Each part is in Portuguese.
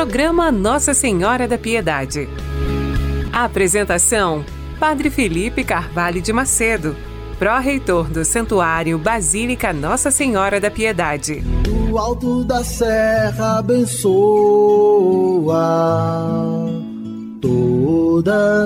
Programa Nossa Senhora da Piedade. A apresentação: Padre Felipe Carvalho de Macedo, pró-reitor do Santuário Basílica Nossa Senhora da Piedade. Do alto da serra abençoa toda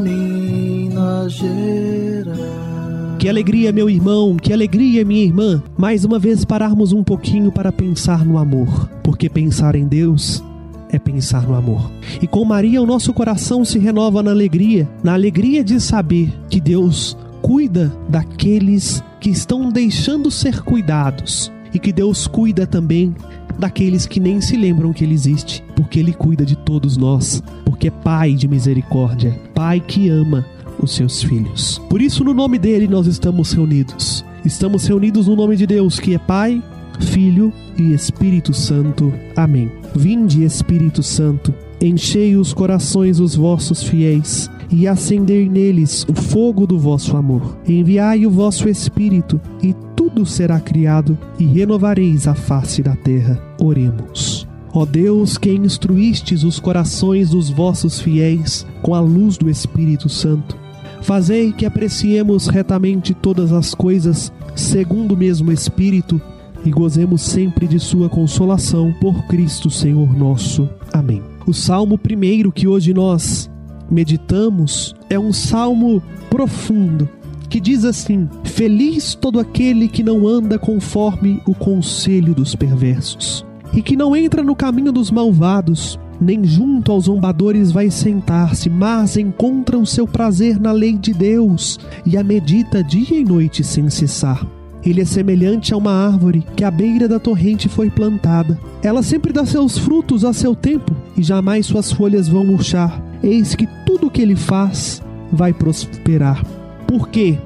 Minas Gerais. Que alegria, meu irmão, que alegria, minha irmã, mais uma vez pararmos um pouquinho para pensar no amor, porque pensar em Deus é pensar no amor. E com Maria o nosso coração se renova na alegria de saber que Deus cuida daqueles que estão deixando ser cuidados, e que Deus cuida também daqueles que nem se lembram que Ele existe, porque Ele cuida de todos nós, porque é Pai de misericórdia, Pai que ama os seus filhos. Por isso, no nome dele nós estamos reunidos. Estamos reunidos no nome de Deus, que é Pai, Filho e Espírito Santo. Amém. Vinde, Espírito Santo, enchei os corações dos vossos fiéis e acendei neles o fogo do vosso amor. Enviai o vosso Espírito e tudo será criado e renovareis a face da terra. Oremos. Ó Deus, que instruístes os corações dos vossos fiéis com a luz do Espírito Santo, fazei que apreciemos retamente todas as coisas segundo o mesmo Espírito e gozemos sempre de sua consolação por Cristo Senhor nosso. Amém. O Salmo 1 que hoje nós meditamos é um salmo profundo que diz assim: Feliz todo aquele que não anda conforme o conselho dos perversos e que não entra no caminho dos malvados, nem junto aos zombadores vai sentar-se, mas encontra o seu prazer na lei de Deus e a medita dia e noite sem cessar. Ele é semelhante a uma árvore que à beira da torrente foi plantada. Ela sempre dá seus frutos a seu tempo e jamais suas folhas vão murchar. Eis que tudo o que ele faz vai prosperar. Por quê?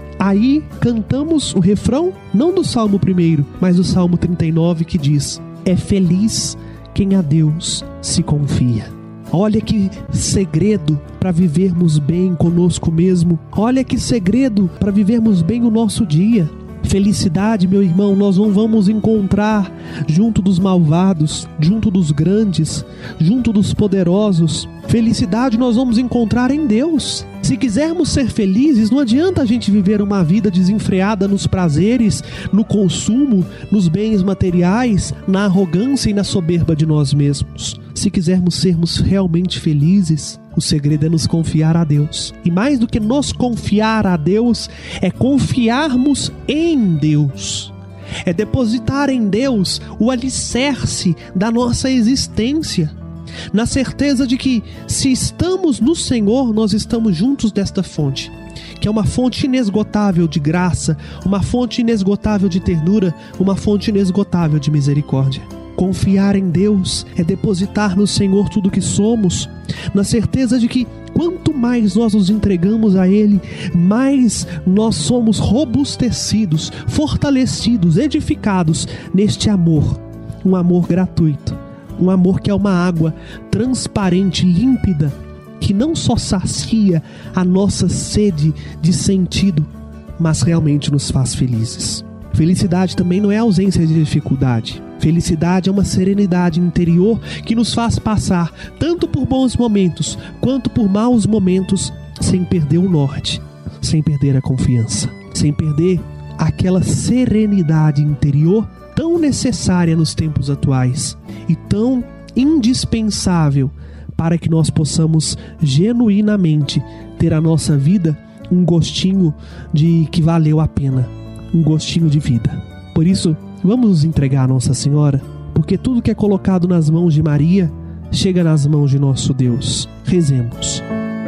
Aí cantamos o refrão, não do Salmo 1, mas do Salmo 39, que diz: é feliz quem a Deus se confia. Olha que segredo para vivermos bem conosco mesmo. Olha que segredo para vivermos bem o nosso dia. Felicidade, meu irmão, nós não vamos encontrar junto dos malvados, junto dos grandes, junto dos poderosos. Felicidade nós vamos encontrar em Deus. Se quisermos ser felizes, não adianta a gente viver uma vida desenfreada nos prazeres, no consumo, nos bens materiais, na arrogância e na soberba de nós mesmos. Se quisermos sermos realmente felizes, o segredo é nos confiar a Deus. E mais do que nos confiar a Deus, é confiarmos em Deus. É depositar em Deus o alicerce da nossa existência, na certeza de que, se estamos no Senhor, nós estamos juntos desta fonte, que é uma fonte inesgotável de graça, uma fonte inesgotável de ternura, uma fonte inesgotável de misericórdia. Confiar em Deus é depositar no Senhor tudo o que somos, na certeza de que quanto mais nós nos entregamos a Ele, mais nós somos robustecidos, fortalecidos, edificados neste amor, um amor gratuito, um amor que é uma água transparente, límpida, que não só sacia a nossa sede de sentido, mas realmente nos faz felizes. Felicidade também não é ausência de dificuldade. Felicidade é uma serenidade interior que nos faz passar tanto por bons momentos quanto por maus momentos, sem perder o norte, sem perder a confiança, sem perder aquela serenidade interior tão necessária nos tempos atuais e tão indispensável para que nós possamos genuinamente ter a nossa vida um gostinho de que valeu a pena, um gostinho de vida. Por isso, vamos nos entregar a Nossa Senhora, porque tudo que é colocado nas mãos de Maria chega nas mãos de nosso Deus. Rezemos.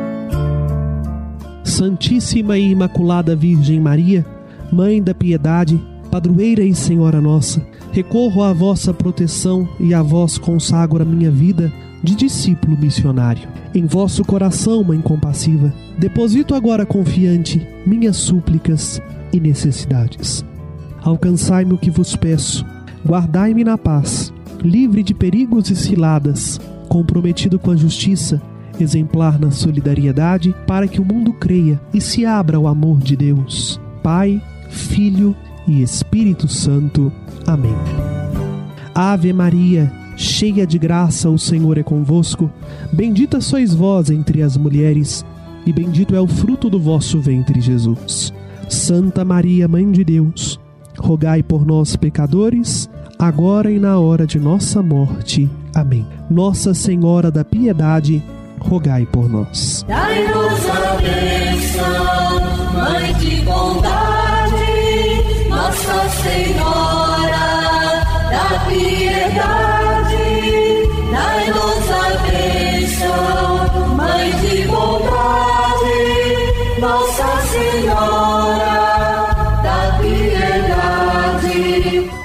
Santíssima e Imaculada Virgem Maria, Mãe da Piedade, Padroeira e Senhora nossa, recorro à vossa proteção e a vós consagro a minha vida de discípulo missionário. Em vosso coração, Mãe compassiva, deposito agora confiante minhas súplicas e necessidades. Alcançai-me o que vos peço, guardai-me na paz, livre de perigos e ciladas, comprometido com a justiça, exemplar na solidariedade, para que o mundo creia e se abra ao amor de Deus, Pai, Filho e Espírito Santo. Amém. Ave Maria, cheia de graça, o Senhor é convosco. Bendita sois vós entre as mulheres, e bendito é o fruto do vosso ventre, Jesus. Santa Maria, Mãe de Deus, rogai por nós, pecadores, agora e na hora de nossa morte. Amém. Nossa Senhora da Piedade, rogai por nós. Dai-nos a bênção, Mãe de bondade, Nossa Senhora da Piedade. Dai-nos a bênção, Mãe de bondade, Nossa Senhora da Piedade.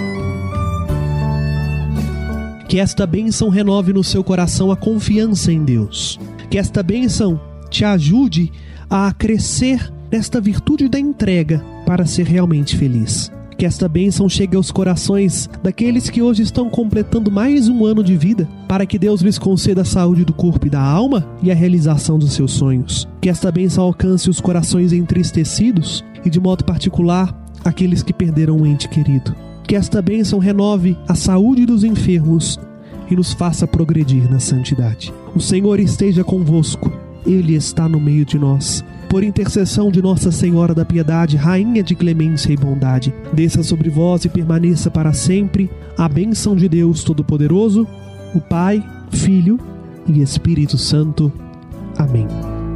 Que esta bênção renove no seu coração a confiança em Deus. Que esta bênção te ajude a crescer nesta virtude da entrega para ser realmente feliz. Que esta bênção chegue aos corações daqueles que hoje estão completando mais um ano de vida, para que Deus lhes conceda a saúde do corpo e da alma e a realização dos seus sonhos. Que esta bênção alcance os corações entristecidos e, de modo particular, aqueles que perderam um ente querido. Que esta bênção renove a saúde dos enfermos e nos faça progredir na santidade. O Senhor esteja convosco, Ele está no meio de nós. Por intercessão de Nossa Senhora da Piedade, Rainha de clemência e bondade, desça sobre vós e permaneça para sempre a bênção de Deus Todo-Poderoso, o Pai, Filho e Espírito Santo. Amém.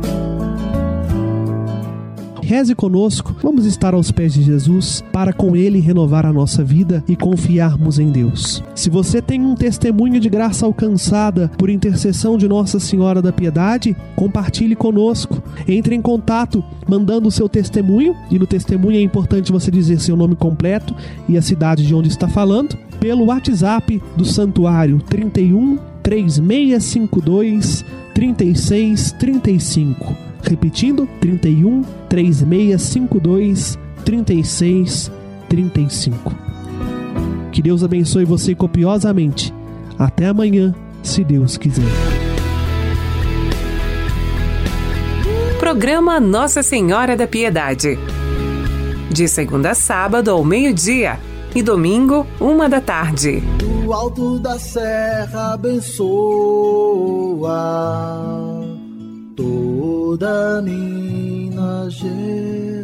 Reze conosco, vamos estar aos pés de Jesus para com Ele renovar a nossa vida e confiarmos em Deus. Se você tem um testemunho de graça alcançada por intercessão de Nossa Senhora da Piedade, compartilhe conosco. Entre em contato mandando o seu testemunho, e no testemunho é importante você dizer seu nome completo e a cidade de onde está falando, pelo WhatsApp do Santuário 31 3652 3635. Repetindo, 31 3652 3635. Que Deus abençoe você copiosamente. Até amanhã, se Deus quiser. Programa Nossa Senhora da Piedade. De segunda a sábado ao meio-dia e domingo, 1h. Do alto da serra abençoa toda Minas Gerais.